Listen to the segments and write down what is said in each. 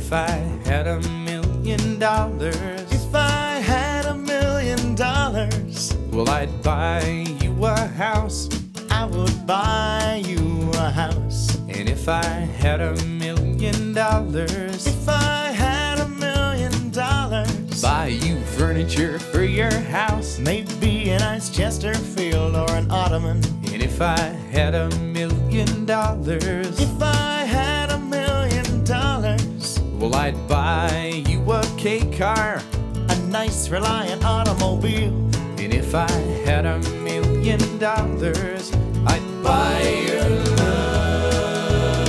If I had $1,000,000, If I had $1,000,000, well, I'd buy you a house. I would buy you a house. And if I had $1,000,000, If I had $1,000,000, buy you furniture for your house. maybe a nice Chesterfield or an ottoman. And if I had $1,000,000, If I had $1,000,000, well, I'd buy you a K car. a nice Reliant automobile. And if I had $1,000,000, I'd buy your love.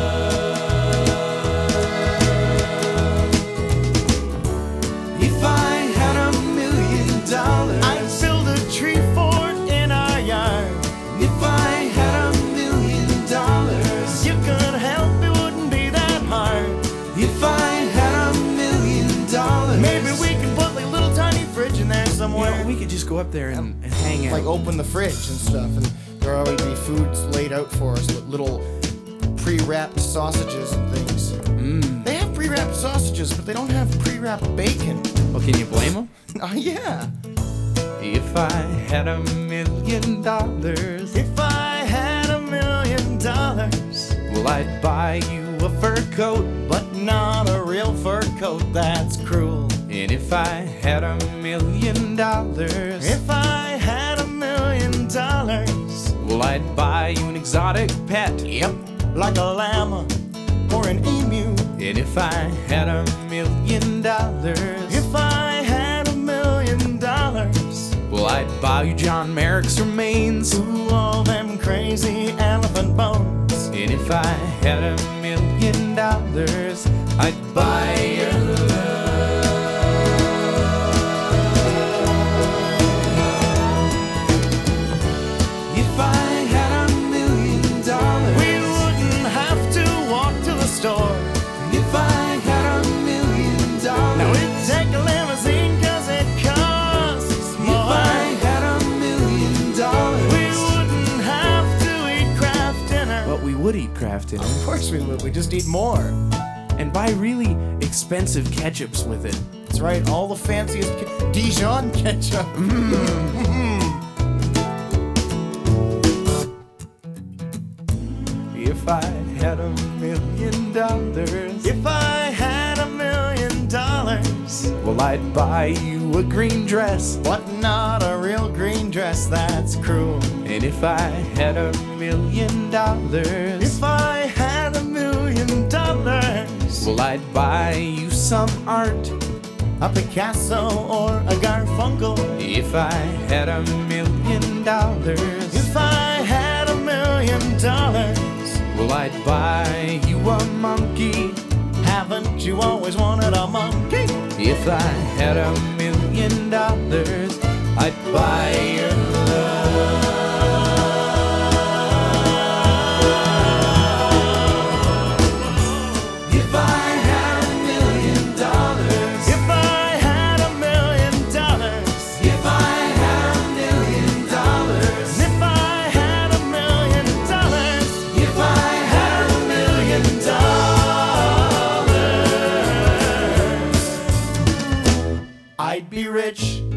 If I had $1,000,000, I'd build a tree fort in our yard. if I had $1,000,000, You could help, it wouldn't be that hard. if I had $1,000,000, Maybe we could put like a little tiny fridge in there you somewhere. know, we could just go up there and hang out. Like open the fridge and stuff, and there will always be foods laid out for us, little pre-wrapped sausages and things. They have pre-wrapped sausages, but they don't have pre-wrapped bacon. Well, can you blame them? Oh yeah. If I had $1,000,000, If I had $1,000,000, well, I'd buy you a fur coat. but not a real fur coat, that's cruel. And if I had $1,000,000, If I had $1,000,000, well, I'd buy you an exotic pet. yep, like a llama or an emu. And if I had $1,000,000, If I had $1,000,000, well, I'd buy you John Merrick's remains. ooh, all them crazy elephant bones. And if I had $1,000,000, I'd buy your love. If I had $1,000,000, We wouldn't have to walk to the store. if I had $1,000,000, Now we'd take a limousine 'cause it costs if more. I had $1,000,000, We wouldn't have to eat Kraft dinner. but we would eat Kraft dinner Of course we would. We just eat more. and buy really expensive ketchups with it. That's right. All the fanciest Dijon ketchup. If I had $1,000,000, If I had $1,000,000, well, I'd buy you a green dress. but not a real green dress, that's cruel. And if I had $1,000,000, If I had $1,000,000, well, I'd buy you some art. a Picasso or a Garfunkel. If I had $1,000,000, If I had $1,000,000, well, I'd buy you a monkey. haven't you always wanted a monkey? If I had $1,000,000, I'd buy your love. If I had $1,000,000, If I had $1,000,000, if I had $1,000,000, if I had $1,000,000, if I had $1,000,000, I'd be rich